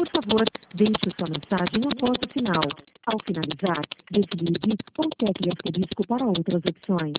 Por favor, deixe sua mensagem após o sinal. Ao finalizar, desligue ou tecle asterisco para outras opções.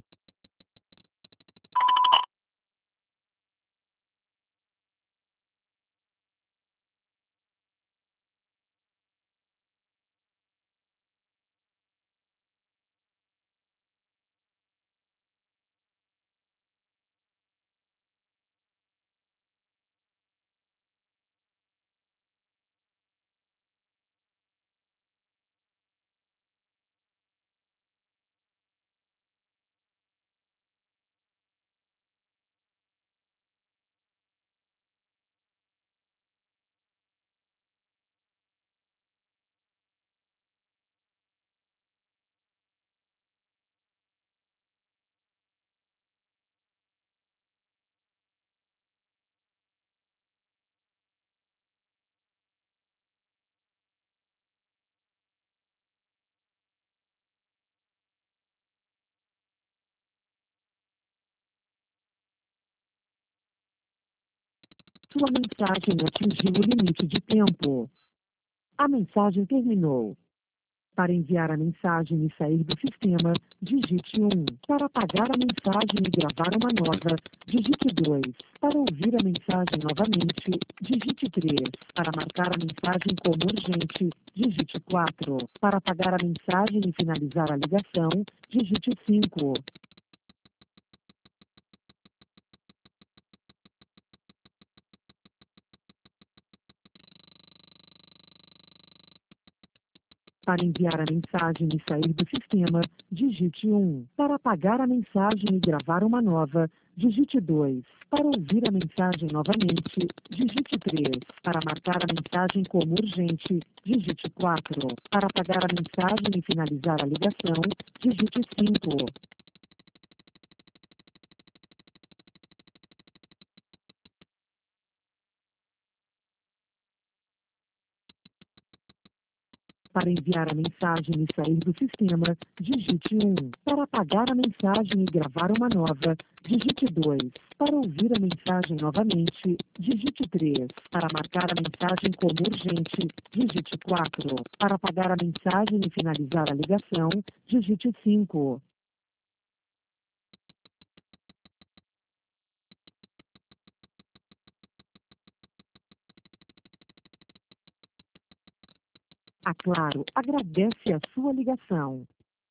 Sua mensagem atingiu o limite de tempo. A mensagem terminou. Para enviar a mensagem e sair do sistema, digite 1. Para apagar a mensagem e gravar uma nova, digite 2. Para ouvir a mensagem novamente, digite 3. Para marcar a mensagem como urgente, digite 4. Para apagar a mensagem e finalizar a ligação, digite 5. Para enviar a mensagem e sair do sistema, digite 1. Para apagar a mensagem e gravar uma nova, digite 2. Para ouvir a mensagem novamente, digite 3. Para marcar a mensagem como urgente, digite 4. Para apagar a mensagem e finalizar a ligação, digite 5. Para enviar a mensagem e sair do sistema, digite 1. Para apagar a mensagem e gravar uma nova, digite 2. Para ouvir a mensagem novamente, digite 3. Para marcar a mensagem como urgente, digite 4. Para apagar a mensagem e finalizar a ligação, digite 5. A Claro agradece a sua ligação.